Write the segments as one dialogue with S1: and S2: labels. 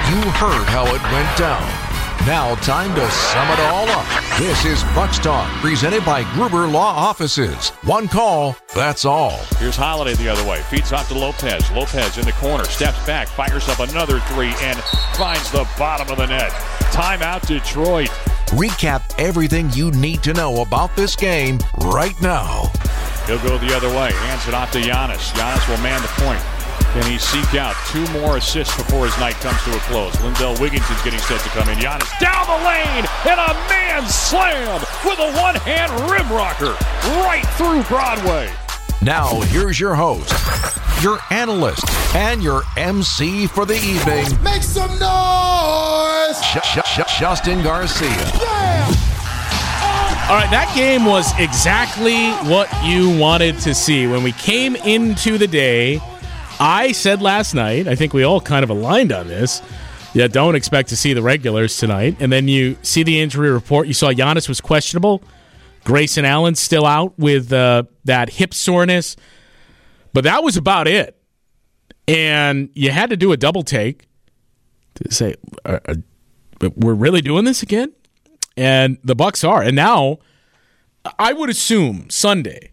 S1: You heard how it went down. Now time to sum it all up. This is Bucs Talk, presented by Gruber Law Offices. One call, that's all.
S2: Here's Holiday the other way. Feeds off to Lopez. Lopez in the corner. Steps back. Fires up another three and finds the bottom of the net. Timeout, Detroit.
S1: Recap everything you need to know about this game right now.
S2: He'll go the other way. Hands it off to Giannis. Giannis will man the point. Can he seek out 2 more assists before his night comes to a close? Lindell Wigginton's getting set to come in. Giannis down the lane and a man slam with a one-hand rim rocker right through Broadway.
S1: Now here's your host, your analyst, and your MC for the evening.
S3: Make some noise!
S1: Justin Garcia.
S3: Yeah!
S4: All right, that game was exactly what you wanted to see. When we came into the day, I said last night, I think we all kind of aligned on this, yeah, don't expect to see the regulars tonight. And then you see the injury report. You saw Giannis was questionable. Grayson Allen's still out with that hip soreness. But that was about it. And you had to do a double take to say, we're really doing this again? And the Bucs are. And now, I would assume Sunday.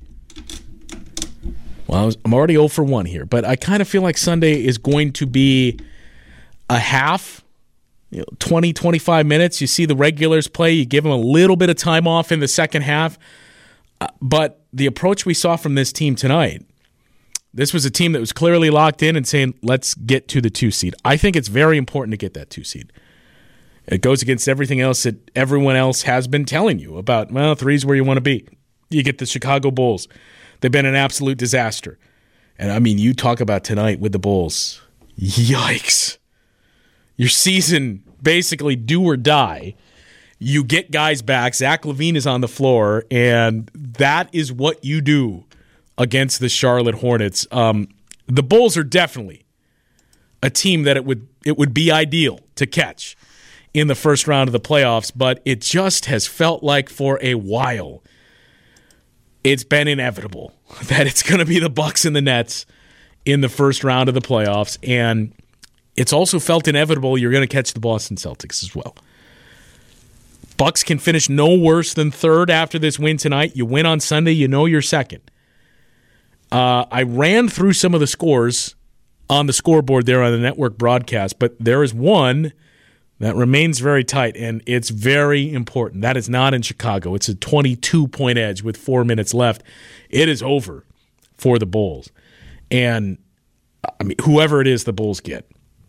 S4: Well, I'm already 0 for 1 here, but I kind of feel like Sunday is going to be a half, 20, 25 minutes. You see the regulars play. You give them a little bit of time off in the second half. But the approach we saw from this team tonight, this was a team that was clearly locked in and saying, let's get to the 2 seed. I think it's very important to get that 2 seed. It goes against everything else that everyone else has been telling you about, 3 is where you want to be. You get the Chicago Bulls. They've been an absolute disaster. And, I mean, you talk about tonight with the Bulls. Yikes. Your season, basically do or die. You get guys back. Zach LaVine is on the floor, and that is what you do against the Charlotte Hornets. The Bulls are definitely a team that it would be ideal to catch in the first round of the playoffs, but it just has felt like for a while it's been inevitable that it's going to be the Bucs and the Nets in the first round of the playoffs, and it's also felt inevitable you're going to catch the Boston Celtics as well. Bucs can finish no worse than third after this win tonight. You win on Sunday, you know you're second. I ran through some of the scores on the scoreboard there on the network broadcast, but there is one that remains very tight, and it's very important. That is not in Chicago. It's a 22-point edge with 4 minutes left. It is over for the Bulls. And, I mean, whoever it is the Bulls get,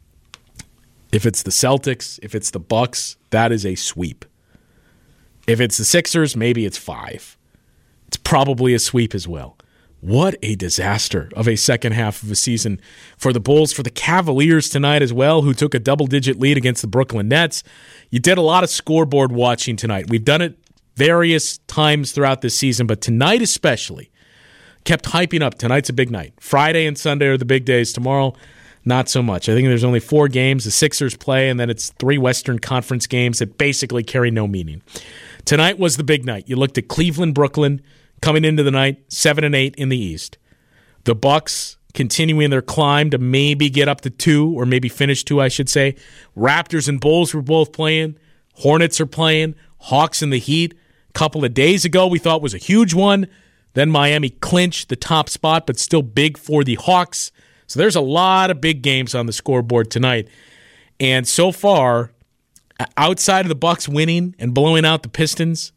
S4: if it's the Celtics, if it's the Bucks, that is a sweep. If it's the Sixers, maybe it's 5. It's probably a sweep as well. What a disaster of a second half of a season for the Bulls, for the Cavaliers tonight as well, who took a double-digit lead against the Brooklyn Nets. You did a lot of scoreboard watching tonight. We've done it various times throughout this season, but tonight especially, kept hyping up. Tonight's a big night. Friday and Sunday are the big days. Tomorrow, not so much. I think there's only 4 games. The Sixers play, and then it's 3 Western Conference games that basically carry no meaning. Tonight was the big night. You looked at Cleveland, Brooklyn, coming into the night, 7-8 in the East. The Bucks continuing their climb to maybe get up to 2, or maybe finish 2, I should say. Raptors and Bulls were both playing. Hornets are playing. Hawks and the Heat. A couple of days ago, we thought was a huge one. Then Miami clinched the top spot, but still big for the Hawks. So there's a lot of big games on the scoreboard tonight. And so far, outside of the Bucks winning and blowing out the Pistons,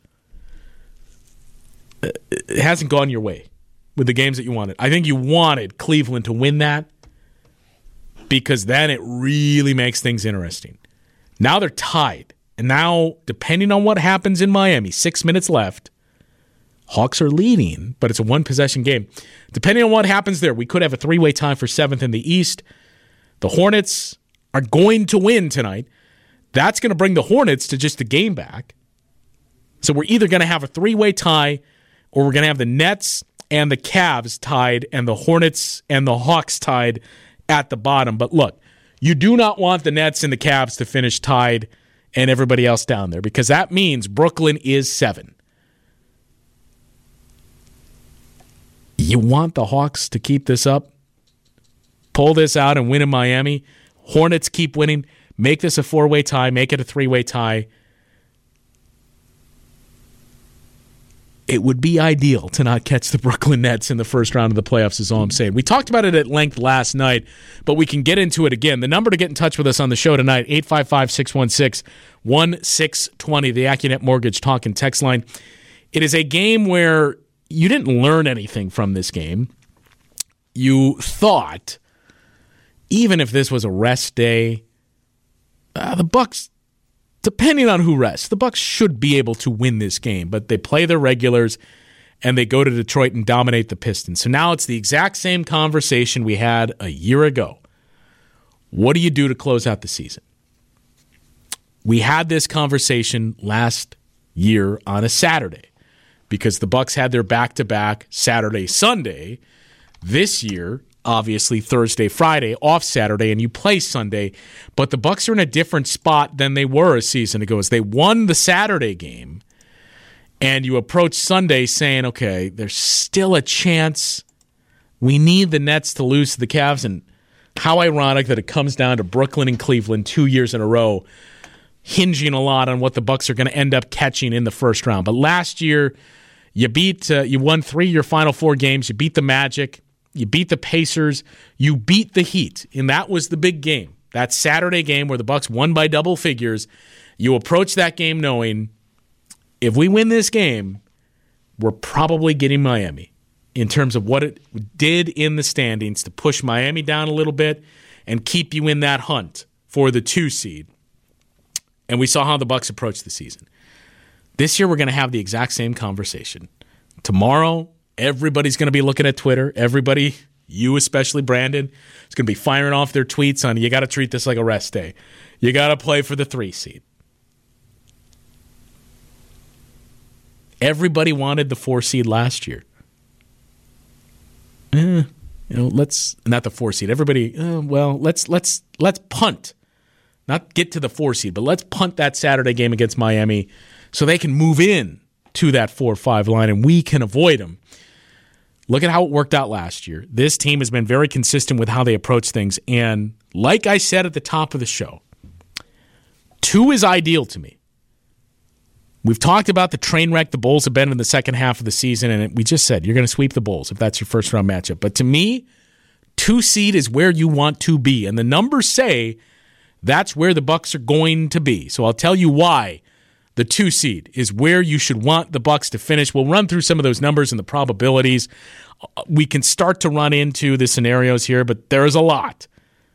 S4: it hasn't gone your way with the games that you wanted. I think you wanted Cleveland to win that because then it really makes things interesting. Now they're tied. And now, depending on what happens in Miami, 6 minutes left, Hawks are leading, but it's a one-possession game. Depending on what happens there, we could have a 3-way tie for 7th in the East. The Hornets are going to win tonight. That's going to bring the Hornets to just a game back. So we're either going to have a 3-way tie, or we're going to have the Nets and the Cavs tied and the Hornets and the Hawks tied at the bottom. But look, you do not want the Nets and the Cavs to finish tied and everybody else down there, because that means Brooklyn is 7. You want the Hawks to keep this up, pull this out and win in Miami. Hornets keep winning. make this a 4-way tie, make it a 3-way tie. It would be ideal to not catch the Brooklyn Nets in the first round of the playoffs is all I'm saying. We talked about it at length last night, but we can get into it again. The number to get in touch with us on the show tonight, 855-616-1620, the AccuNet Mortgage Talk and Text line. It is a game where you didn't learn anything from this game. You thought, even if this was a rest day, the Bucks, depending on who rests, the Bucks should be able to win this game. But they play their regulars, and they go to Detroit and dominate the Pistons. So now it's the exact same conversation we had a year ago. What do you do to close out the season? We had this conversation last year on a Saturday because the Bucks had their back-to-back Saturday, Sunday. This year, obviously Thursday, Friday, off Saturday, and you play Sunday. But the Bucks are in a different spot than they were a season ago. As they won the Saturday game, and you approach Sunday saying, okay, there's still a chance. We need the Nets to lose to the Cavs. And how ironic that it comes down to Brooklyn and Cleveland 2 years in a row, hinging a lot on what the Bucks are going to end up catching in the first round. But last year, you won 3 of your final 4 games. You beat the Magic. You beat the Pacers. You beat the Heat. And that was the big game. That Saturday game where the Bucks won by double figures. You approach that game knowing if we win this game, we're probably getting Miami in terms of what it did in the standings to push Miami down a little bit and keep you in that hunt for the 2 seed. And we saw how the Bucks approached the season. This year we're going to have the exact same conversation. Tomorrow, everybody's going to be looking at Twitter. Everybody, you especially, Brandon, is going to be firing off their tweets on, you got to treat this like a rest day. You got to play for the 3 seed. Everybody wanted the 4 seed last year. Let's not the 4 seed. Everybody, let's punt. Not get to the 4 seed, but let's punt that Saturday game against Miami so they can move in to that 4-5 line and we can avoid them. Look at how it worked out last year. This team has been very consistent with how they approach things. And like I said at the top of the show, 2 is ideal to me. We've talked about the train wreck the Bulls have been in the second half of the season, and we just said you're going to sweep the Bulls if that's your first-round matchup. But to me, 2 seed is where you want to be. And the numbers say that's where the Bucks are going to be. So I'll tell you why the 2 seed is where you should want the Bucks to finish. We'll run through some of those numbers and the probabilities. We can start to run into the scenarios here, but there is a lot.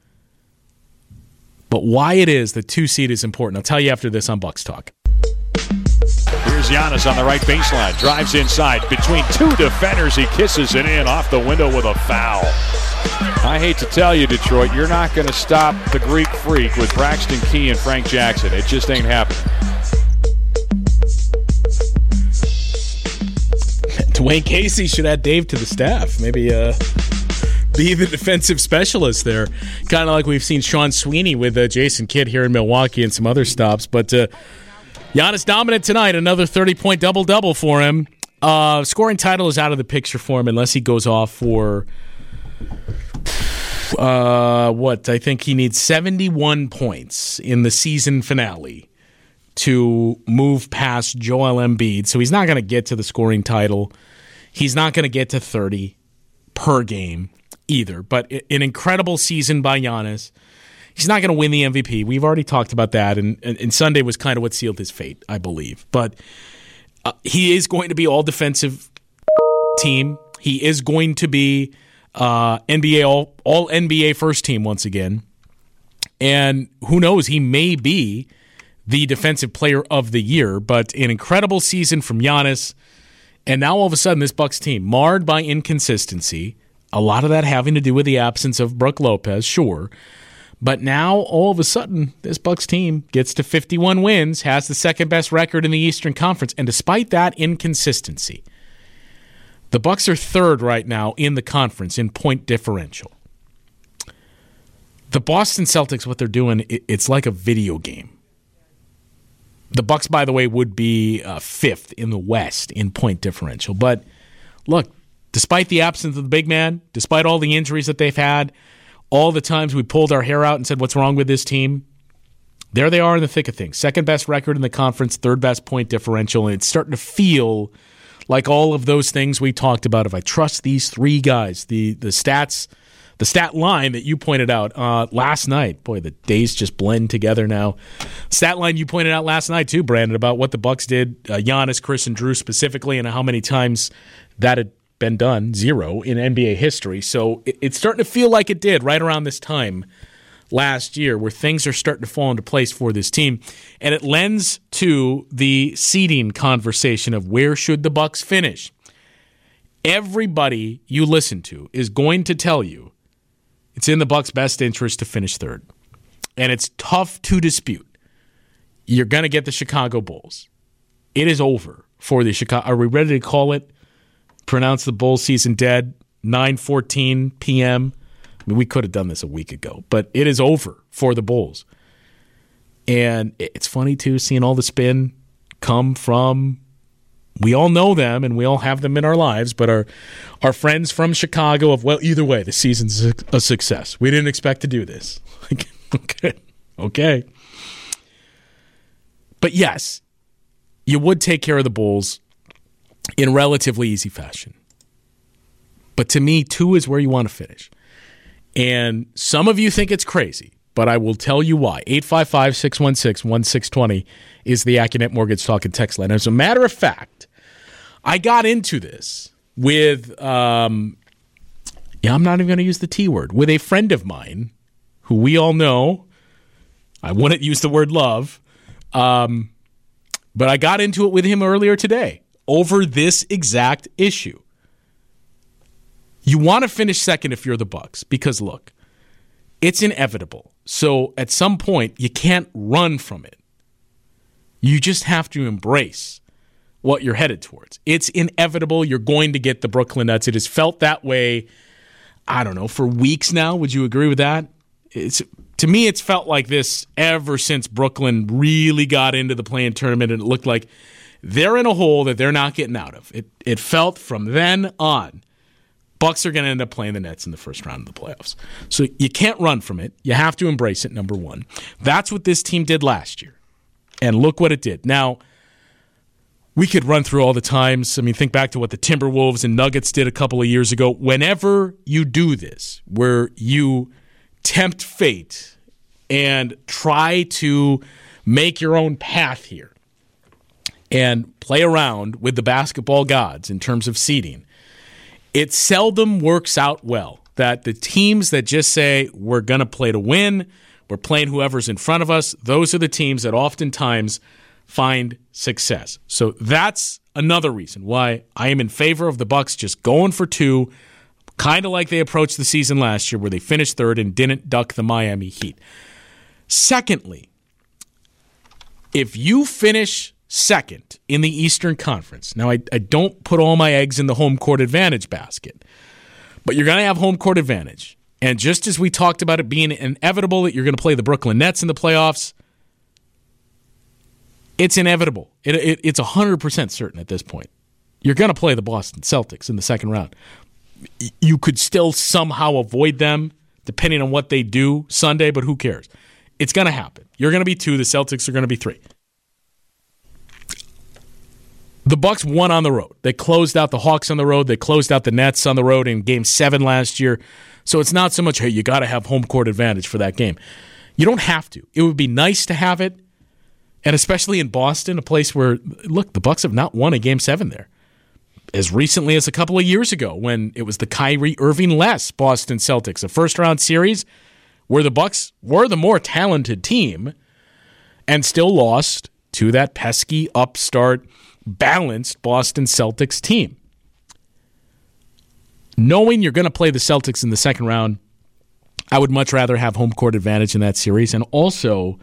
S4: But why it is the 2 seed is important, I'll tell you after this on Bucks Talk.
S2: Here's Giannis on the right baseline. Drives inside. Between 2 defenders, he kisses it in off the window with a foul. I hate to tell you, Detroit, you're not going to stop the Greek Freak with Braxton Key and Frank Jackson. It just ain't happening.
S4: Dwayne Casey should add Dave to the staff. Maybe be the defensive specialist there. Kind of like we've seen Sean Sweeney with Jason Kidd here in Milwaukee and some other stops. But Giannis dominant tonight. Another 30-point double-double for him. Scoring title is out of the picture for him unless he goes off for, I think he needs 71 points in the season finale to move past Joel Embiid. So he's not going to get to the scoring title. He's not going to get to 30 per game either. But an incredible season by Giannis. He's not going to win the MVP. We've already talked about that, and Sunday was kind of what sealed his fate, I believe. But he is going to be all defensive team. He is going to be NBA all NBA first team once again. And who knows, he may be the defensive player of the year, but an incredible season from Giannis. And now all of a sudden this Bucks team, marred by inconsistency, a lot of that having to do with the absence of Brook Lopez, sure. But now, all of a sudden, this Bucks team gets to 51 wins, has the second best record in the Eastern Conference, and despite that inconsistency, the Bucks are third right now in the conference in point differential. The Boston Celtics, what they're doing, it's like a video game. The Bucks, by the way, would be fifth in the West in point differential. But look, despite the absence of the big man, despite all the injuries that they've had, all the times we pulled our hair out and said, what's wrong with this team? there they are in the thick of things. Second best record in the conference, third best point differential, and it's starting to feel like all of those things we talked about. If I trust these three guys, the stats, the stat line that you pointed out last night, boy, the days just blend together now. Stat line you pointed out last night too, Brandon, about what the Bucks did, Giannis, Chris, and Drew specifically, and how many times that had been done, 0 in NBA history. So it's starting to feel like it did right around this time last year, where things are starting to fall into place for this team. And it lends to the seeding conversation of where should the Bucks finish. Everybody you listen to is going to tell you it's in the Bucks' best interest to finish third. And it's tough to dispute. You're going to get the Chicago Bulls. It is over for the Chicago. Are we ready to call it? Pronounce the Bulls season dead? 9:14 p.m. I mean, we could have done this a week ago, but it is over for the Bulls. And it's funny, too, seeing all the spin come from, we all know them and we all have them in our lives, but our friends from Chicago of, well, either way, the season's a success. We didn't expect to do this. Okay. But yes, you would take care of the Bulls in relatively easy fashion. But to me, 2 is where you want to finish. And some of you think it's crazy, but I will tell you why. 855-616-1620 is the Accunet Mortgage Talk and Text line. As a matter of fact, I got into this with, I'm not even going to use the T word, with a friend of mine who we all know. I wouldn't use the word love, but I got into it with him earlier today over this exact issue. You want to finish second if you're the Bucks because, look, it's inevitable. So at some point, you can't run from it. You just have to embrace what you're headed towards. It's inevitable. You're going to get the Brooklyn Nets. It has felt that way, I don't know, for weeks now. Would you agree with that? To me, it's felt like this ever since Brooklyn really got into the play-in tournament, and it looked like they're in a hole that they're not getting out of. It felt from then on, Bucks are going to end up playing the Nets in the first round of the playoffs. So you can't run from it. You have to embrace it, number one. That's what this team did last year. And look what it did. Now, we could run through all the times. I mean, think back to what the Timberwolves and Nuggets did a couple of years ago. Whenever you do this, where you tempt fate and try to make your own path here and play around with the basketball gods in terms of seeding, it seldom works out well. That the teams that just say, we're going to play to win, we're playing whoever's in front of us, those are the teams that oftentimes find success. So that's another reason why I am in favor of the Bucks just going for 2, kind of like they approached the season last year where they finished third and didn't duck the Miami Heat. Secondly, if you finish second in the Eastern Conference, now I don't put all my eggs in the home court advantage basket, but you're going to have home court advantage. And just as we talked about it being inevitable that you're going to play the Brooklyn Nets in the playoffs, it's inevitable. It's 100% certain at this point. You're going to play the Boston Celtics in the second round. You could still somehow avoid them depending on what they do Sunday, but who cares? It's going to happen. You're going to be 2. The Celtics are going to be 3. The Bucks won on the road. They closed out the Hawks on the road. They closed out the Nets on the road in Game 7 last year. So it's not so much, hey, you got to have home court advantage for that game. You don't have to. It would be nice to have it, and especially in Boston, a place where, look, the Bucks have not won a Game 7 there. As recently as a couple of years ago when it was the Kyrie Irving-less Boston Celtics, a first-round series where the Bucks were the more talented team and still lost to that pesky, upstart, balanced Boston Celtics team. Knowing you're going to play the Celtics in the second round, I would much rather have home court advantage in that series. And also,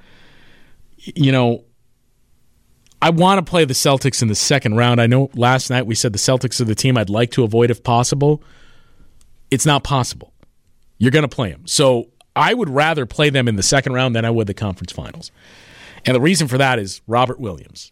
S4: I want to play the Celtics in the second round. I know last night we said the Celtics are the team I'd like to avoid if possible. It's not possible. You're going to play them. So I would rather play them in the second round than I would the conference finals. And the reason for that is Robert Williams.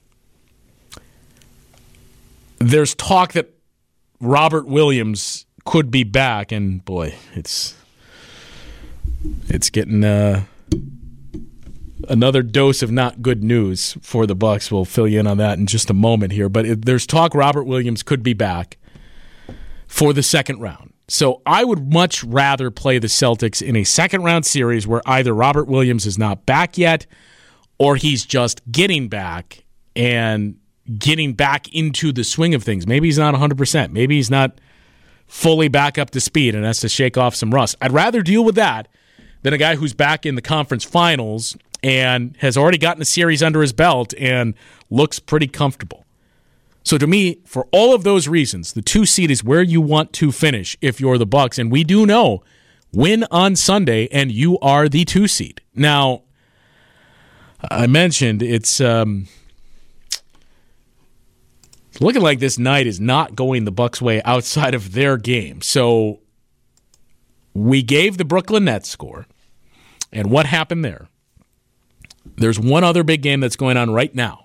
S4: There's talk that Robert Williams could be back, and boy, it's getting Another dose of not good news for the Bucks. We'll fill you in on that in just a moment here. But there's talk Robert Williams could be back for the second round. So I would much rather play the Celtics in a second-round series where either Robert Williams is not back yet or he's just getting back and getting back into the swing of things. Maybe he's not 100%. Maybe he's not fully back up to speed and has to shake off some rust. I'd rather deal with that than a guy who's back in the conference finals and has already gotten a series under his belt and looks pretty comfortable. So to me, for all of those reasons, the 2 seed is where you want to finish if you're the Bucks. And we do know, win on Sunday and you are the 2 seed. Now, I mentioned it's looking like this night is not going the Bucks' way outside of their game. So we gave the Brooklyn Nets score. And what happened there? There's one other big game that's going on right now.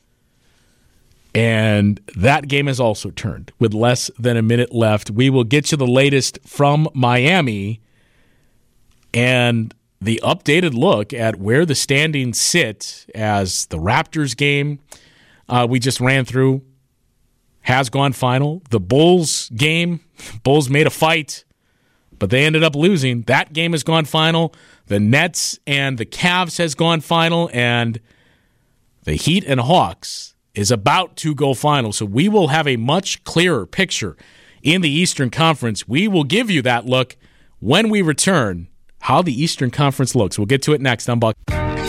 S4: And that game has also turned with less than a minute left. We will get you the latest from Miami and the updated look at where the standings sit as the Raptors game we just ran through has gone final. The Bulls game, Bulls made a fight, but they ended up losing. That game has gone final. The Nets and the Cavs has gone final, and the Heat and Hawks is about to go final. So we will have a much clearer picture in the Eastern Conference. We will give you that look when we return, how the Eastern Conference looks. We'll get to it next on Buck.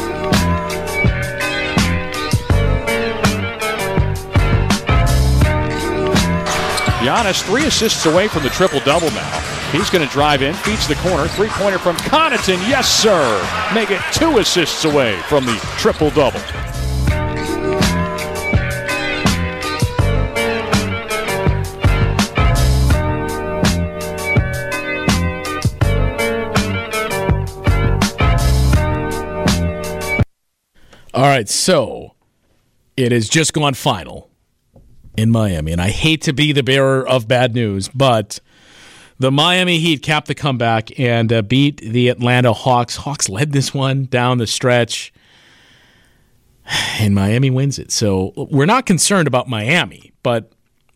S2: Giannis 3 assists away from the triple-double now. He's going to drive in, feeds the corner, three-pointer from Connaughton. Yes, sir. Make it 2 assists away from the triple-double.
S4: All right, so it has just gone final in Miami, and I hate to be the bearer of bad news, but the Miami Heat capped the comeback and beat the Atlanta Hawks. Hawks led this one down the stretch, and Miami wins it. So we're not concerned about Miami, but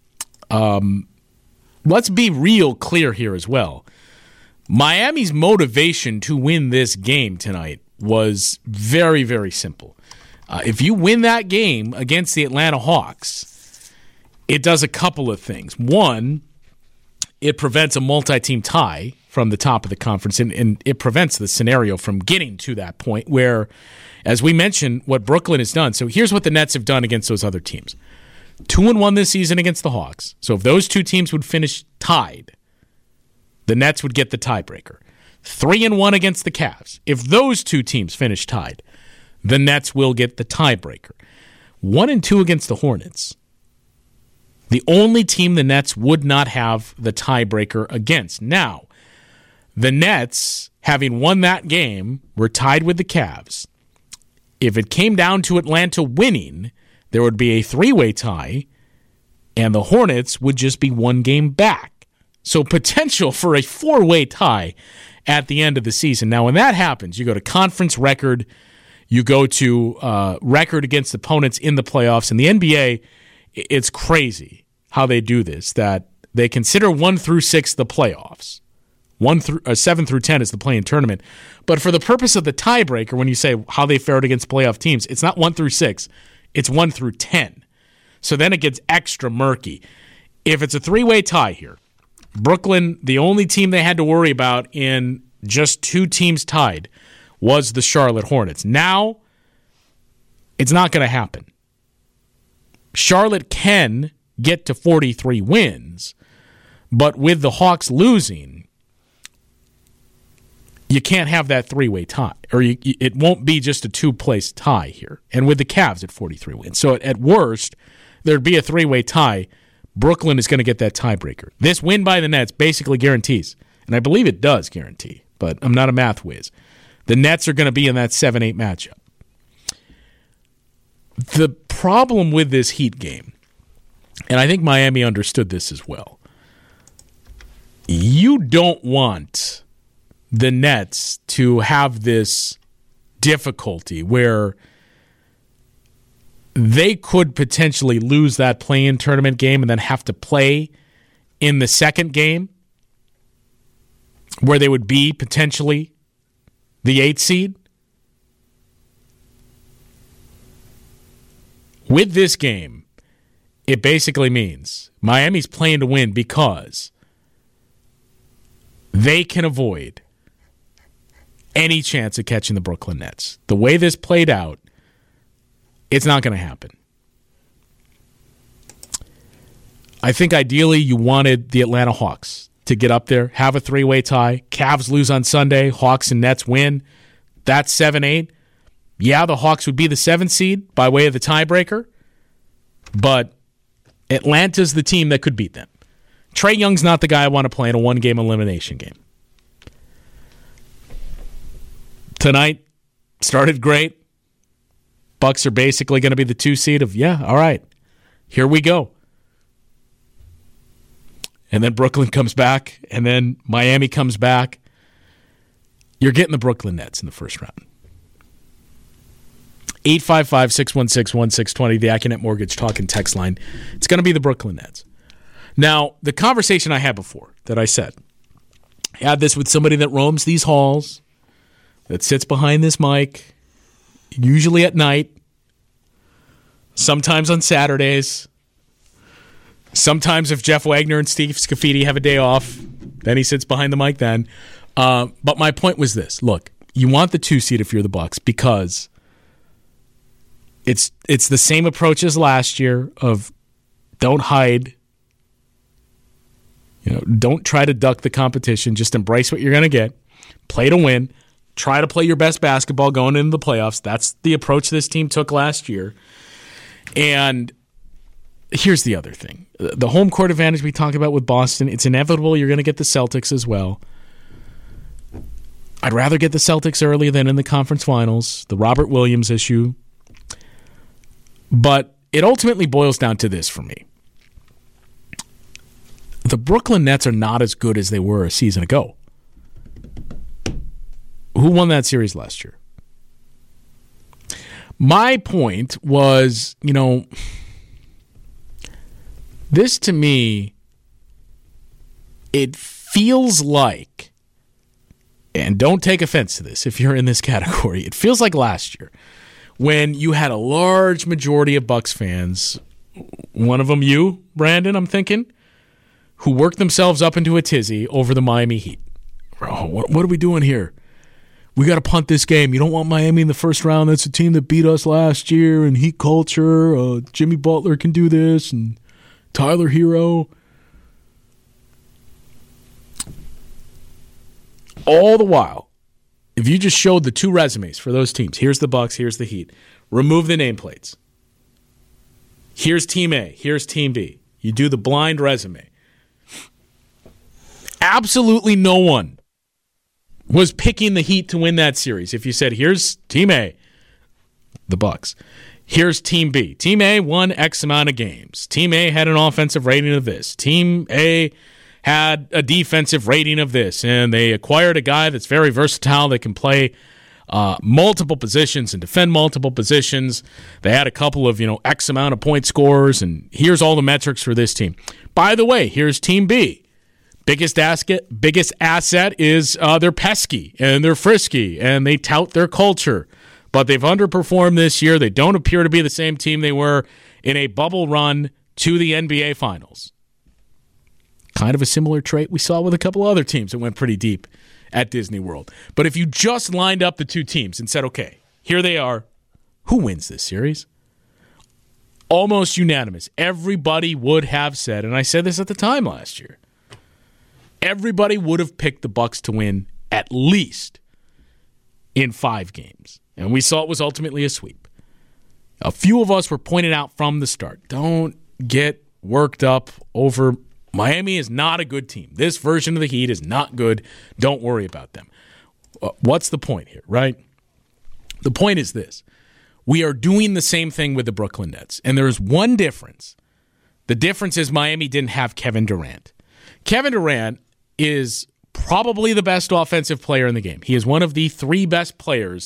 S4: let's be real clear here as well. Miami's motivation to win this game tonight was very, very simple. If you win that game against the Atlanta Hawks, it does a couple of things. One, it prevents a multi-team tie from the top of the conference, and it prevents the scenario from getting to that point where, as we mentioned, what Brooklyn has done. So here's what the Nets have done against those other teams. 2-1 this season against the Hawks. So if those two teams would finish tied, the Nets would get the tiebreaker. 3-1 against the Cavs. If those two teams finish tied, the Nets will get the tiebreaker. 1-2 against the Hornets. The only team the Nets would not have the tiebreaker against. Now, the Nets, having won that game, were tied with the Cavs. If it came down to Atlanta winning, there would be a 3-way tie, and the Hornets would just be 1 game back. So potential for a 4-way tie at the end of the season. Now, when that happens, you go to conference record, you go to record against opponents in the playoffs. In the NBA, it's crazy how they do this, that they consider 1 through 6 the playoffs. 7 through 10 is the play-in tournament. But for the purpose of the tiebreaker, when you say how they fared against playoff teams, it's not 1 through 6. It's 1 through 10. So then it gets extra murky. If it's a 3-way tie here, Brooklyn, the only team they had to worry about in just 2 teams tied was the Charlotte Hornets. Now, it's not going to happen. Charlotte can get to 43 wins, but with the Hawks losing, you can't have that 3-way tie, or it won't be just a 2-place tie here. And with the Cavs at 43 wins. So at worst, there'd be a 3-way tie. Brooklyn is going to get that tiebreaker. This win by the Nets basically guarantees, and I believe it does guarantee, but I'm not a math whiz. The Nets are going to be in that 7-8 matchup. The problem with this Heat game, and I think Miami understood this as well, you don't want the Nets to have this difficulty where they could potentially lose that play-in tournament game and then have to play in the second game where they would be potentially the 8th seed. With this game, it basically means Miami's playing to win because they can avoid any chance of catching the Brooklyn Nets. The way this played out, it's not going to happen. I think ideally you wanted the Atlanta Hawks to get up there, have a 3-way tie. Cavs lose on Sunday, Hawks and Nets win. That's 7-8. Yeah, the Hawks would be the 7th seed by way of the tiebreaker, but Atlanta's the team that could beat them. Trae Young's not the guy I want to play in a one-game elimination game. Tonight started great. Bucks are basically going to be the 2 seed of, yeah, all right, here we go. And then Brooklyn comes back, and then Miami comes back. You're getting the Brooklyn Nets in the first round. 855-616-1620, the Accunet Mortgage Talk and Text line. It's going to be the Brooklyn Nets. Now, the conversation I had before that I said, I had this with somebody that roams these halls, that sits behind this mic, usually at night, sometimes on Saturdays, sometimes if Jeff Wagner and Steve Scafidi have a day off, then he sits behind the mic then. But my point was this. Look, you want the 2 seed if you're the Bucks because it's the same approach as last year of don't hide. Don't try to duck the competition. Just embrace what you're going to get. Play to win. Try to play your best basketball going into the playoffs. That's the approach this team took last year. And here's the other thing. The home court advantage we talked about with Boston, it's inevitable you're going to get the Celtics as well. I'd rather get the Celtics early than in the conference finals, the Robert Williams issue. But it ultimately boils down to this for me. The Brooklyn Nets are not as good as they were a season ago. Who won that series last year? My point was, this to me, it feels like, and don't take offense to this if you're in this category, it feels like last year when you had a large majority of Bucks fans, one of them you, Brandon, I'm thinking, who worked themselves up into a tizzy over the Miami Heat. Oh, what are we doing here? We got to punt this game. You don't want Miami in the first round. That's a team that beat us last year, and Heat culture. Jimmy Butler can do this, and Tyler Hero. All the while, if you just showed the 2 resumes for those teams, here's the Bucks, here's the Heat, remove the nameplates. Here's Team A, here's Team B. You do the blind resume. Absolutely no one was picking the Heat to win that series. If you said, here's Team A, the Bucks. Here's Team B. Team A won X amount of games. Team A had an offensive rating of this. Team A had a defensive rating of this. And they acquired a guy that's very versatile that can play multiple positions and defend multiple positions. They had a couple of, X amount of point scorers. And here's all the metrics for this team. By the way, here's Team B. Biggest asset is they're pesky and they're frisky and they tout their culture. But they've underperformed this year. They don't appear to be the same team they were in a bubble run to the NBA Finals. Kind of a similar trait we saw with a couple other teams that went pretty deep at Disney World. But if you just lined up the 2 teams and said, okay, here they are, who wins this series? Almost unanimous. Everybody would have said, and I said this at the time last year, everybody would have picked the Bucks to win at least in 5 games. And we saw it was ultimately a sweep. A few of us were pointing out from the start, don't get worked up over Miami is not a good team. This version of the Heat is not good. Don't worry about them. What's the point here, right? The point is this. We are doing the same thing with the Brooklyn Nets. And there's one difference. The difference is Miami didn't have Kevin Durant. Kevin Durant is probably the best offensive player in the game. He is one of the 3 best players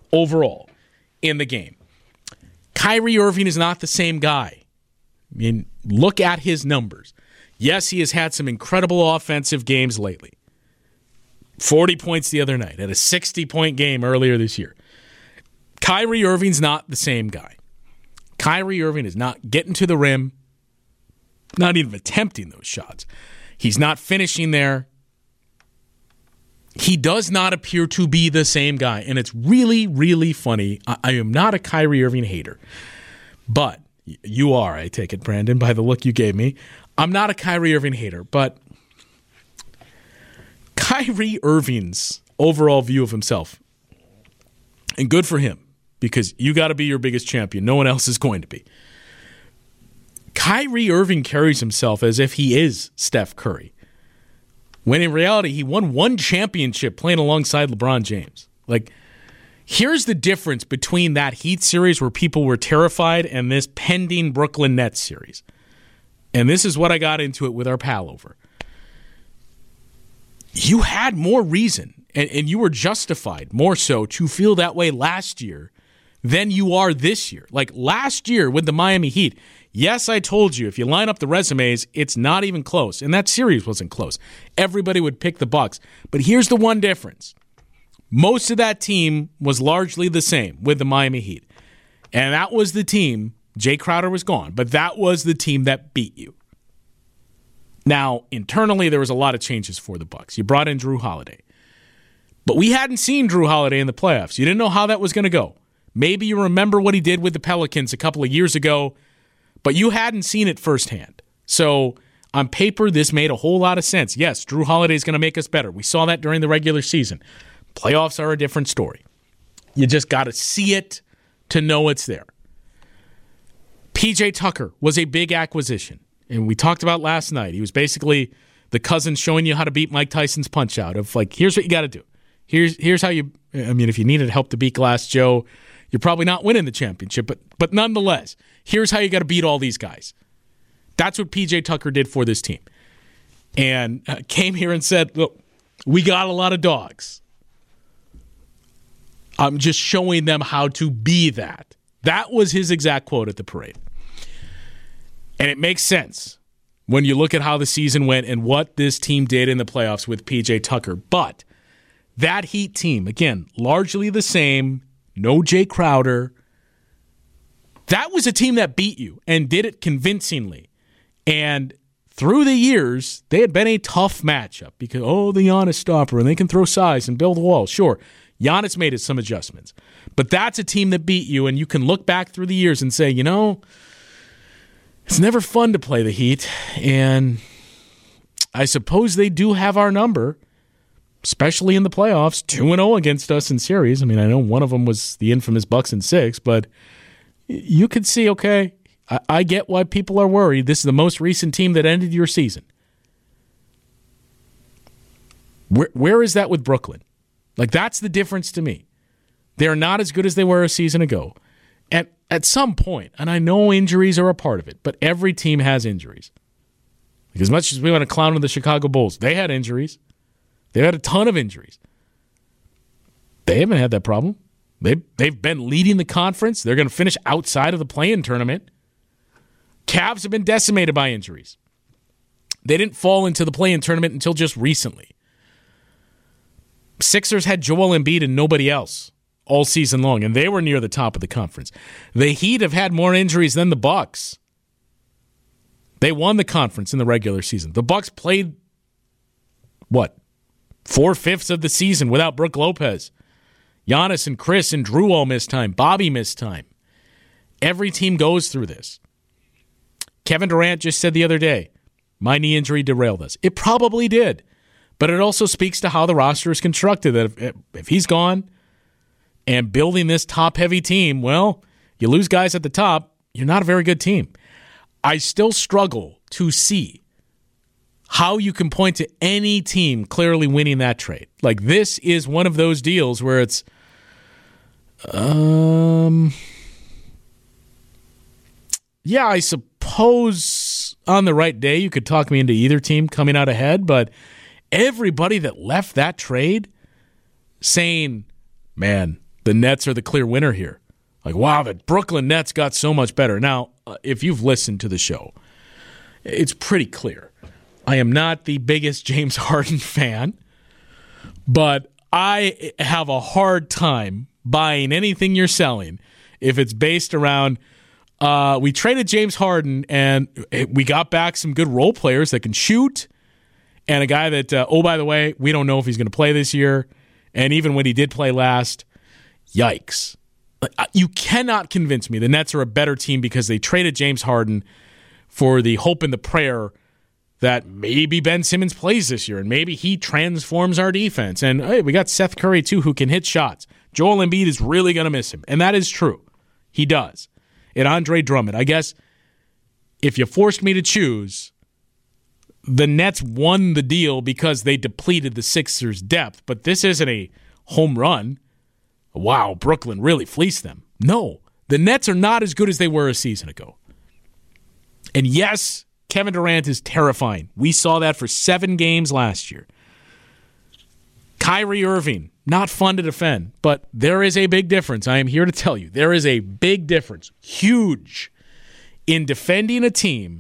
S4: overall in the game. Kyrie Irving is not the same guy. I mean, look at his numbers. Yes, he has had some incredible offensive games lately. 40 points the other night, had a 60-point game earlier this year. Kyrie Irving's not the same guy. Kyrie Irving is not getting to the rim, not even attempting those shots. He's not finishing there. He does not appear to be the same guy, and it's really, really funny. I am not a Kyrie Irving hater, but you are, I take it, Brandon, by the look you gave me. I'm not a Kyrie Irving hater, but Kyrie Irving's overall view of himself, and good for him, because you got to be your biggest champion. No one else is going to be. Kyrie Irving carries himself as if he is Steph Curry, when in reality he won one championship playing alongside LeBron James. Like, here's the difference between that Heat series where people were terrified and this pending Brooklyn Nets series. And this is what I got into it with our pal over. You had more reason, and you were justified more so to feel that way last year than you are this year. Like last year with the Miami Heat, yes, I told you, if you line up the resumes, it's not even close. And that series wasn't close. Everybody would pick the Bucks. But here's the one difference. Most of that team was largely the same with the Miami Heat. And that was the team, Jay Crowder was gone, but that was the team that beat you. Now, internally, there was a lot of changes for the Bucks. You brought in Drew Holiday. But we hadn't seen Drew Holiday in the playoffs. You didn't know how that was going to go. Maybe you remember what he did with the Pelicans a couple of years ago, but you hadn't seen it firsthand. So on paper, this made a whole lot of sense. Yes, Drew Holiday is going to make us better. We saw that during the regular season. Playoffs are a different story. You just got to see it to know it's there. PJ Tucker was a big acquisition, and we talked about last night. He was basically the cousin showing you how to beat Mike Tyson's punch out of like, here's what you got to do. Here's how you, I mean, if you needed help to beat Glass Joe, you're probably not winning the championship, but nonetheless, here's how you got to beat all these guys. That's what PJ Tucker did for this team. And came here and said, look, we got a lot of dogs. I'm just showing them how to be that. That was his exact quote at the parade. And it makes sense when you look at how the season went and what this team did in the playoffs with PJ Tucker. But that Heat team, again, largely the same, no Jay Crowder. That was a team that beat you and did it convincingly. And through the years, they had been a tough matchup because, the Giannis stopper, and they can throw size and build a wall. Sure, Giannis made some adjustments. But that's a team that beat you, and you can look back through the years and say, it's never fun to play the Heat, and I suppose they do have our number, especially in the playoffs, 2-0 against us in series. I mean, I know one of them was the infamous Bucks in 6, but you could see, okay, I get why people are worried. This is the most recent team that ended your season. Where is that with Brooklyn? Like, that's the difference to me. They're not as good as they were a season ago. At some point, and I know injuries are a part of it, but every team has injuries. Like, as much as we want to clown on the Chicago Bulls, they had injuries. They had a ton of injuries. They haven't had that problem. They've been leading the conference. They're going to finish outside of the play-in tournament. Cavs have been decimated by injuries. They didn't fall into the play-in tournament until just recently. Sixers had Joel Embiid and nobody else all season long, and they were near the top of the conference. The Heat have had more injuries than the Bucks. They won the conference in the regular season. The Bucks played, 4/5 of the season without Brook Lopez. Giannis and Chris and Drew all missed time. Bobby missed time. Every team goes through this. Kevin Durant just said the other day, my knee injury derailed us. It probably did. But it also speaks to how the roster is constructed, that if he's gone and building this top-heavy team, well, you lose guys at the top, you're not a very good team. I still struggle to see how you can point to any team clearly winning that trade. Like, this is one of those deals where it's, yeah, I suppose on the right day you could talk me into either team coming out ahead, but everybody that left that trade saying, man, the Nets are the clear winner here. Like, wow, the Brooklyn Nets got so much better. Now, if you've listened to the show, it's pretty clear. I am not the biggest James Harden fan, but I have a hard time buying anything you're selling if it's based around we traded James Harden and we got back some good role players that can shoot and a guy that, oh, by the way, we don't know if he's going to play this year. And even when he did play last, yikes. You cannot convince me the Nets are a better team because they traded James Harden for the hope and the prayer that maybe Ben Simmons plays this year and maybe he transforms our defense. And hey, we got Seth Curry, too, who can hit shots. Joel Embiid is really going to miss him. And that is true. He does. And Andre Drummond, I guess if you forced me to choose, the Nets won the deal because they depleted the Sixers' depth. But this isn't a home run. Wow, Brooklyn really fleeced them. No, the Nets are not as good as they were a season ago. And yes, Kevin Durant is terrifying. We saw that for 7 games last year. Kyrie Irving, not fun to defend, but there is a big difference. I am here to tell you, there is a big difference, huge, in defending a team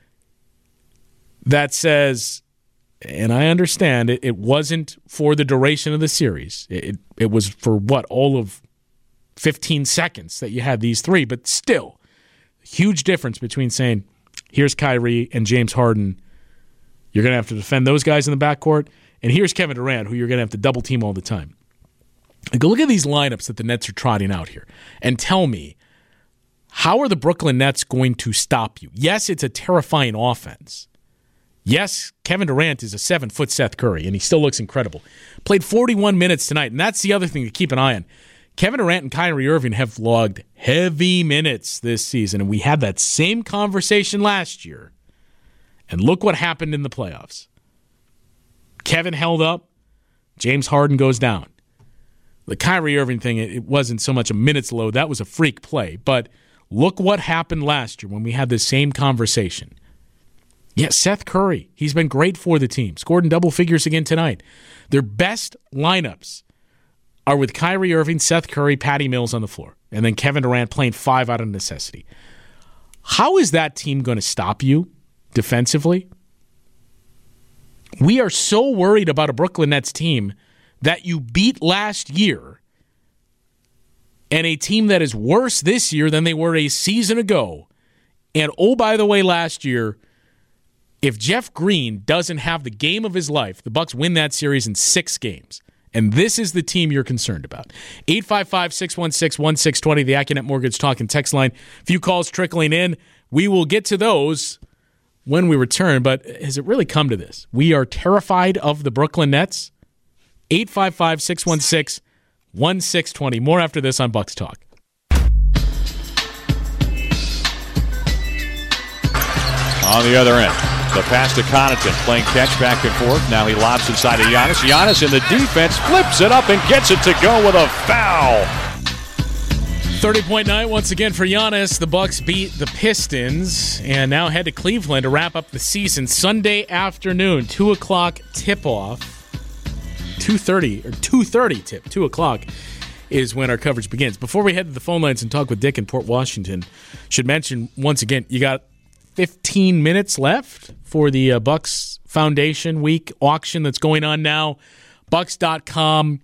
S4: that says, and I understand it wasn't for the duration of the series. It was for what, all of 15 seconds that you had these three, but still, huge difference between saying, here's Kyrie and James Harden. You're going to have to defend those guys in the backcourt. And here's Kevin Durant, who you're going to have to double team all the time. Go look at these lineups that the Nets are trotting out here and tell me, how are the Brooklyn Nets going to stop you? Yes, it's a terrifying offense. Yes, Kevin Durant is a 7-foot Seth Curry, and he still looks incredible. Played 41 minutes tonight, and that's the other thing to keep an eye on. Kevin Durant and Kyrie Irving have logged heavy minutes this season, and we had that same conversation last year. And look what happened in the playoffs. Kevin held up. James Harden goes down. The Kyrie Irving thing, it wasn't so much a minutes load. That was a freak play. But look what happened last year when we had the same conversation. Yeah, Seth Curry, he's been great for the team. Scored in double figures again tonight. Their best lineups are with Kyrie Irving, Seth Curry, Patty Mills on the floor, and then Kevin Durant playing 5 out of necessity. How is that team going to stop you defensively? We are so worried about a Brooklyn Nets team that you beat last year and a team that is worse this year than they were a season ago. And oh, by the way, last year, if Jeff Green doesn't have the game of his life, the Bucks win that series in 6 games. And this is the team you're concerned about. 855-616-1620, the Accunet Mortgage Talk and Text line. A few calls trickling in. We will get to those when we return, but has it really come to this? We are terrified of the Brooklyn Nets. 855-616-1620. More after this on Bucks Talk.
S2: On the other end, the pass to Connaughton, playing catch back and forth. Now he lobs inside of Giannis. Giannis in the defense, flips it up and gets it to go with a foul.
S4: 30-point night once again for Giannis. The Bucks beat the Pistons and now head to Cleveland to wrap up the season. Sunday afternoon, 2 o'clock tip-off. 2:30 tip. 2 o'clock is when our coverage begins. Before we head to the phone lines and talk with Dick in Port Washington, should mention once again, you got 15 minutes left for the Bucks Foundation Week auction that's going on now. Bucks.com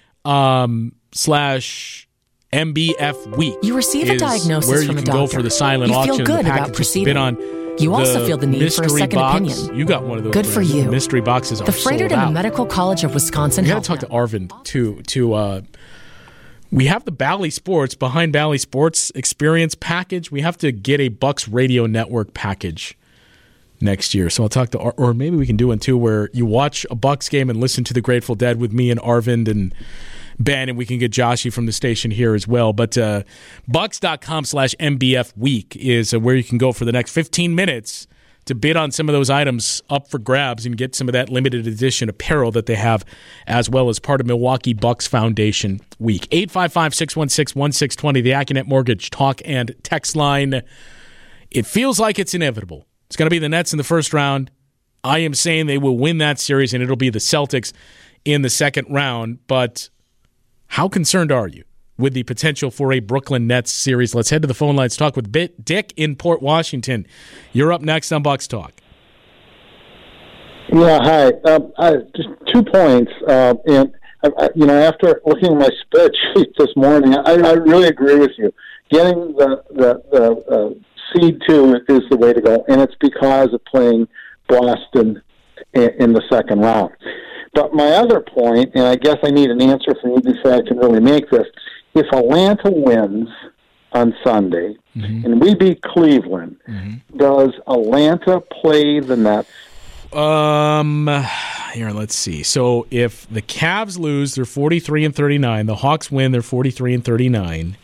S4: /MBF Week.
S5: You receive a diagnosis from a doctor.
S4: Where you can go for the silent
S5: auction.
S4: You feel good about proceeding.
S5: You also feel the need for a second opinion.
S4: You got one of those.
S5: Good for you.
S4: Mystery boxes are
S5: the Freighter
S4: sold out.
S5: and the Medical College of Wisconsin.
S4: We got to talk to Arvind to we have the Bally Sports Behind Bally Sports Experience package. We have to get a Bucks Radio Network package next year. So I'll talk to or maybe we can do one too where you watch a Bucks game and listen to the Grateful Dead with me and Arvind and Ben, and we can get Joshy from the station here as well. But Bucks.com /MBF Week is where you can go for the next 15 minutes to bid on some of those items up for grabs and get some of that limited edition apparel that they have, as well as part of Milwaukee Bucks Foundation Week. 855-616-1620, the Accunet Mortgage Talk and Text line. It feels like it's inevitable. It's going to be the Nets in the first round. I am saying they will win that series, and it'll be the Celtics in the second round. But how concerned are you with the potential for a Brooklyn Nets series. Let's head to the phone lines, talk with Dick in Port Washington. You're up next on Bucks Talk.
S6: Yeah, hi. Just 2 points. After looking at my spreadsheet this morning, I really agree with you. Getting the seed 2 is the way to go, and it's because of playing Boston in the second round. But my other point, and I guess I need an answer from you before I can really make this, if Atlanta wins on Sunday and we beat Cleveland, does Atlanta play the Nets?
S4: Here, let's see. So if the Cavs lose, they're 43-39. The Hawks win, they're 43-39.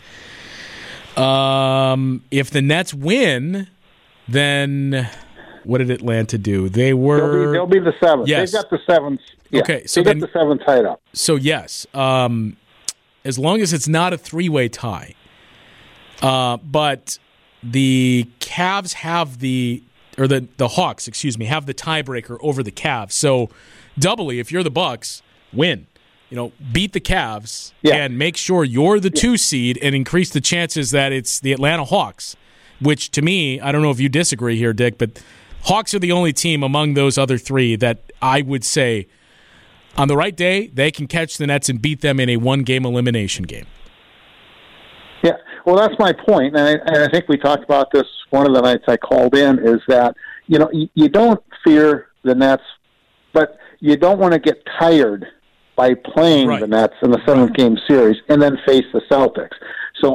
S4: If the Nets win, then what did Atlanta do?
S6: They'll be the 7th.
S4: Yes.
S6: They've got the 7th. Yeah.
S4: Okay, so
S6: they got the 7th tied up.
S4: So yes, as long as it's not a 3-way tie. But the Cavs have the Hawks, have the tiebreaker over the Cavs. So doubly, if you're the Bucks, win. Beat the Cavs and make sure you're the 2 seed and increase the chances that it's the Atlanta Hawks, which to me, I don't know if you disagree here, Dick, but Hawks are the only team among those other 3 that I would say on the right day, they can catch the Nets and beat them in a 1-game elimination game.
S6: Yeah, well, that's my point, and I think we talked about this one of the nights I called in, is that, you don't fear the Nets, but you don't want to get tired by playing the Nets in the 7th-game series and then face the Celtics. So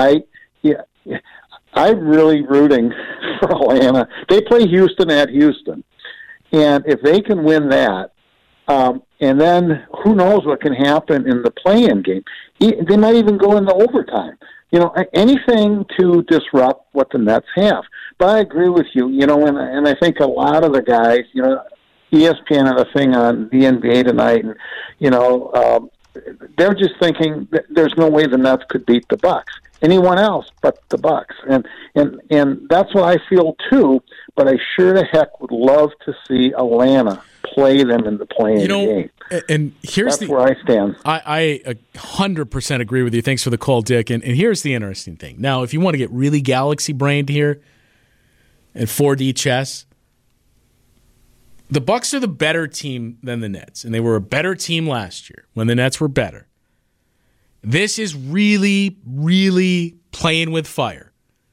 S6: I'm really rooting for Atlanta. They play Houston at Houston, and if they can win that, and then who knows what can happen in the play-in game. They might even go into overtime. Anything to disrupt what the Nets have. But I agree with you, and I think a lot of the guys, ESPN had a thing on the NBA tonight, and, they're just thinking that there's no way the Nets could beat the Bucks. Anyone else but the Bucks. And that's what I feel too, but I sure the heck would love to see Atlanta play them in the play-in game.
S4: And that's
S6: where I stand.
S4: I 100% agree with you. Thanks for the call, Dick. And here's the interesting thing. Now, if you want to get really galaxy-brained here and 4D chess, the Bucks are the better team than the Nets, and they were a better team last year when the Nets were better. This is really, really playing with fire.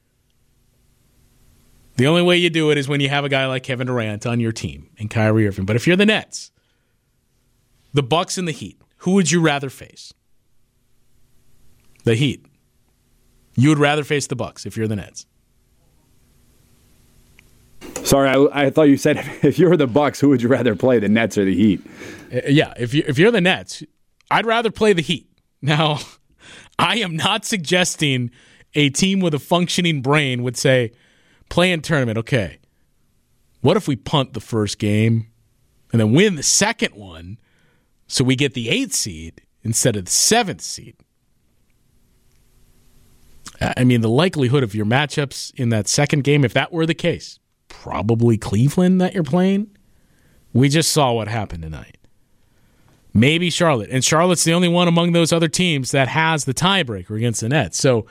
S4: The only way you do it is when you have a guy like Kevin Durant on your team and Kyrie Irving. But if you're the Nets, the Bucks and the Heat, who would you rather face? The Heat. You would rather face the Bucks if you're the Nets.
S7: Sorry, I thought you said if you're the Bucks, who would you rather play, the Nets or the Heat?
S4: Yeah, if you're the Nets, I'd rather play the Heat. Now, I am not suggesting a team with a functioning brain would say, play in tournament, okay, what if we punt the first game and then win the second one so we get the 8th seed instead of the 7th seed? I mean, the likelihood of your matchups in that second game, if that were the case, probably Cleveland that you're playing. We just saw what happened tonight. Maybe Charlotte. And Charlotte's the only one among those other teams that has the tiebreaker against the Nets. So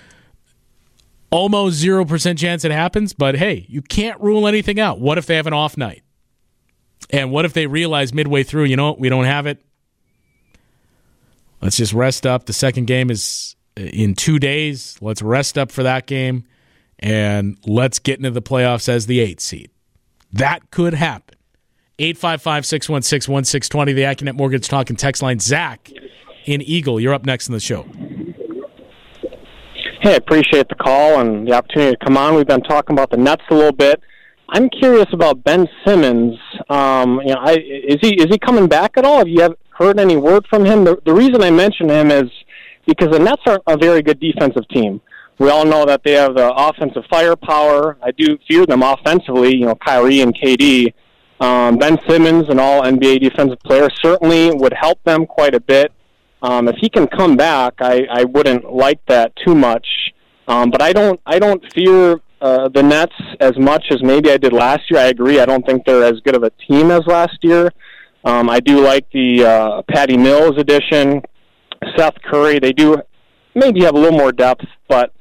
S4: almost 0% chance it happens, but hey, you can't rule anything out. What if they have an off night? And what if they realize midway through, you know what, we don't have it? Let's just rest up. The second game is in 2 days. Let's rest up for that game, and let's get into the playoffs as the 8th seed. That could happen. 855-616-1620, the Accunet Mortgage Talk and text line. Zach in Eagle, you're up next in the show.
S8: Hey, I appreciate the call and the opportunity to come on. We've been talking about the Nets a little bit. I'm curious about Ben Simmons. Is he coming back at all? Have you heard any word from him? The reason I mention him is because the Nets are a very good defensive team. We all know that they have the offensive firepower. I do fear them offensively, Kyrie and KD. Ben Simmons, an all-NBA defensive player, certainly would help them quite a bit. If he can come back, I wouldn't like that too much. But I don't fear the Nets as much as maybe I did last year. I agree. I don't think they're as good of a team as last year. I do like the Patty Mills addition, Seth Curry. They do maybe have a little more depth, but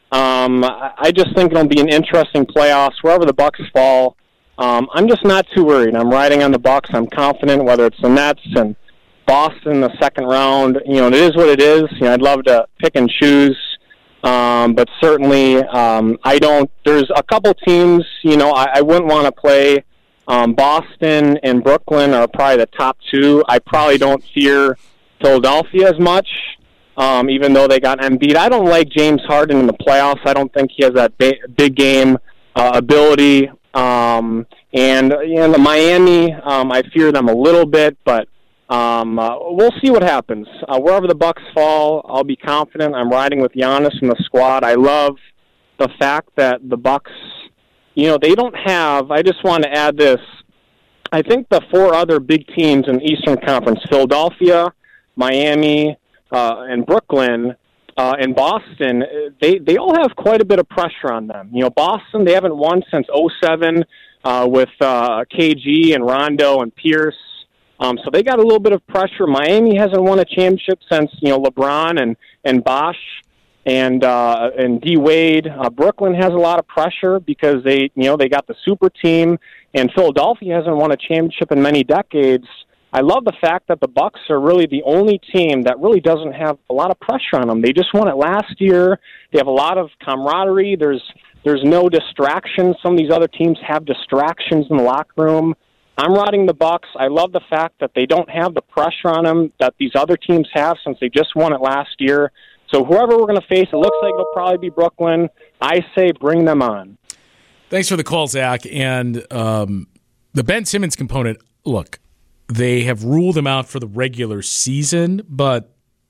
S8: I just think it'll be an interesting playoffs wherever the Bucks fall. I'm just not too worried. I'm riding on the Bucks. I'm confident, whether it's the Nets and Boston in the second round. It is what it is. I'd love to pick and choose, but certainly I don't. There's a couple teams. I wouldn't want to play. Boston and Brooklyn are probably the top two. I probably don't fear Philadelphia as much, even though they got Embiid. I don't like James Harden in the playoffs. I don't think he has that big game ability. And the Miami, I fear them a little bit, but we'll see what happens. Wherever the Bucks fall, I'll be confident. I'm riding with Giannis and the squad. I love the fact that the Bucks, they don't have, I just want to add this, I think the four other big teams in the Eastern Conference, Philadelphia, Miami, and Brooklyn, and Boston, they all have quite a bit of pressure on them. Boston, they haven't won since 2007 with KG and Rondo and Pierce. So they got a little bit of pressure. Miami hasn't won a championship since, LeBron and Bosh and D Wade. Brooklyn has a lot of pressure because they got the super team, and Philadelphia hasn't won a championship in many decades. I love the fact that the Bucks are really the only team that really doesn't have a lot of pressure on them. They just won it last year. They have a lot of camaraderie. There's no distractions. Some of these other teams have distractions in the locker room. I'm riding the Bucks. I love the fact that they don't have the pressure on them that these other teams have since they just won it last year. So whoever we're going to face, it looks like it'll probably be Brooklyn. I say bring them on.
S4: Thanks for the call, Zach. And the Ben Simmons component, look, they have ruled him out for the regular season, but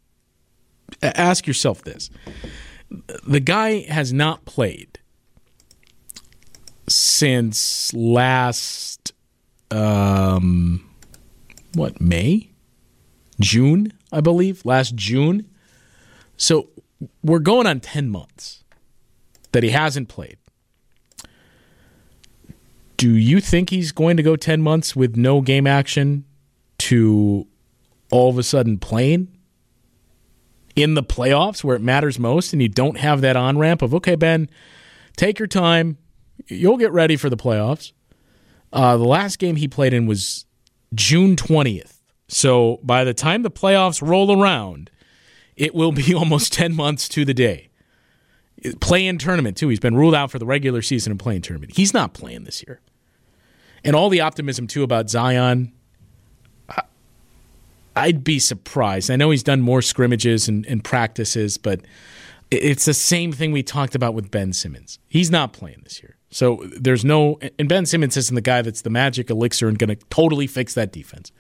S4: ask yourself this. The guy has not played since last, May? June, I believe. Last June. So we're going on 10 months that he hasn't played. Do you think he's going to go 10 months with no game action to all of a sudden playing in the playoffs where it matters most, and you don't have that on-ramp of, okay, Ben, take your time. You'll get ready for the playoffs. The last game he played in was June 20th. So by the time the playoffs roll around, it will be almost 10 months to the day. Play-in tournament, too. He's been ruled out for the regular season and play-in tournament. He's not playing this year. And all the optimism, too, about Zion, I'd be surprised. I know he's done more scrimmages and practices, but it's the same thing we talked about with Ben Simmons. He's not playing this year. So there's no – and Ben Simmons isn't the guy that's the magic elixir and going to totally fix that defense.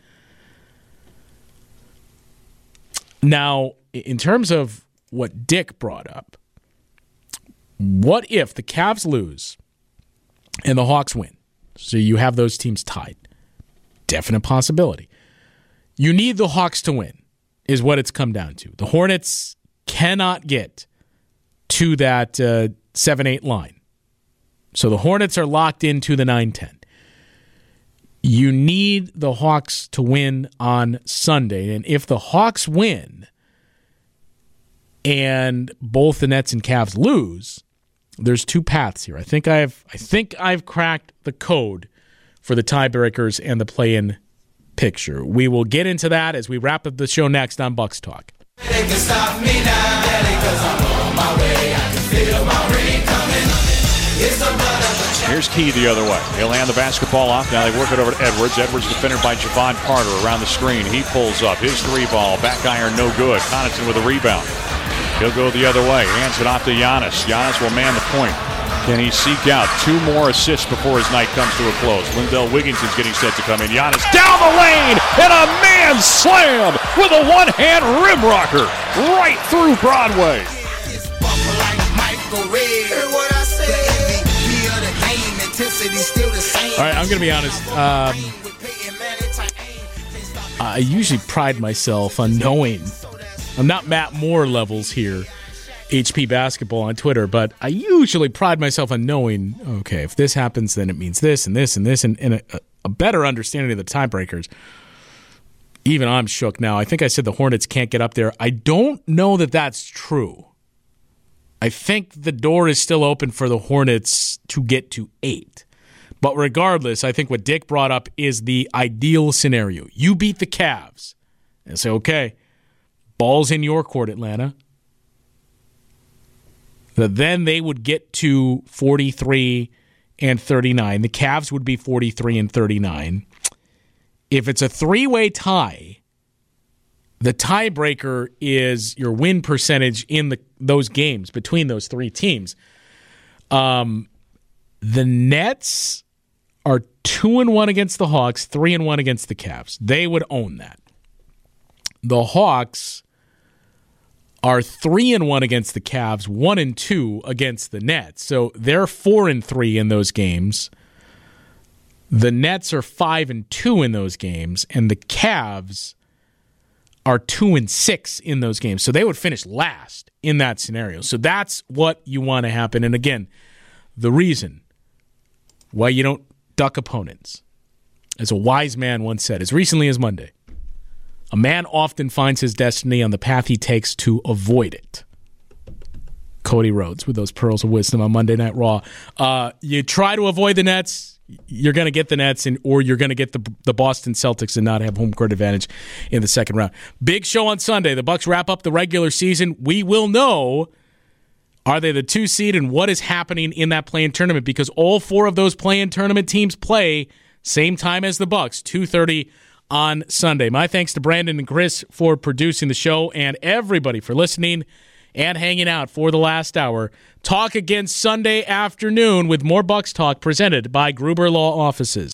S4: Now, in terms of what Dick brought up, what if the Cavs lose and the Hawks win? So you have those teams tied. Definite possibility. You need the Hawks to win, is what it's come down to. The Hornets cannot get to that 7-8 line. So the Hornets are locked into the 9-10. You need the Hawks to win on Sunday. And if the Hawks win and both the Nets and Cavs lose, there's two paths here. I think I've cracked the code for the tiebreakers and the play-in picture. We will get into that as we wrap up the show next on Bucks Talk.
S9: They can stop me now, because I'm on my way. I can feel my rain coming. It's the blood of the
S2: Here's Key the other way. He'll hand the basketball off. Now they work it over to Edwards. Edwards defended by Javon Carter around the screen. He pulls up. His three ball. Back iron, no good. Connaughton with a rebound. He'll go the other way. Hands it off to Giannis. Giannis will man the point. Can he seek out two more assists before his night comes to a close? Lindell Wigginson's getting set to come in. Giannis down the lane and a man slam with a one-hand rim rocker right through Broadway.
S4: All right, I'm going to be honest. I usually pride myself on knowing. I'm not Matt Moore levels here, HP Basketball on Twitter, but I usually pride myself on knowing, okay, if this happens, then it means this and this and this, and a better understanding of the tiebreakers. Even I'm shook now. I think I said the Hornets can't get up there. I don't know that that's true. I think the door is still open for the Hornets to get to 8. But regardless, I think what Dick brought up is the ideal scenario. You beat the Cavs and say, okay, ball's in your court, Atlanta. Then they would get to 43 and 39. The Cavs would be 43 and 39. If it's a 3-way tie, the tiebreaker is your win percentage in those games between those 3 teams. The Nets are 2-1 against the Hawks, 3-1 against the Cavs. They would own that. The Hawks are 3-1 against the Cavs, 1-2 against the Nets. So they're 4-3 in those games. The Nets are 5-2 in those games, and the Cavs are 2-6 in those games. So they would finish last in that scenario. So that's what you want to happen. And again, the reason why you don't duck opponents, as a wise man once said, as recently as Monday, a man often finds his destiny on the path he takes to avoid it. Cody Rhodes with those pearls of wisdom on Monday Night Raw. You try to avoid the Nets, you're going to get the Nets, or you're going to get the Boston Celtics and not have home court advantage in the second round. Big show on Sunday. The Bucks wrap up the regular season. We will know, are they the 2 seed and what is happening in that play-in tournament, because all 4 of those play-in tournament teams play same time as the Bucks, 2:30 on Sunday. My thanks to Brandon and Chris for producing the show, and everybody for listening and hanging out for the last hour. Talk again Sunday afternoon with more Bucks Talk presented by Gruber Law Offices.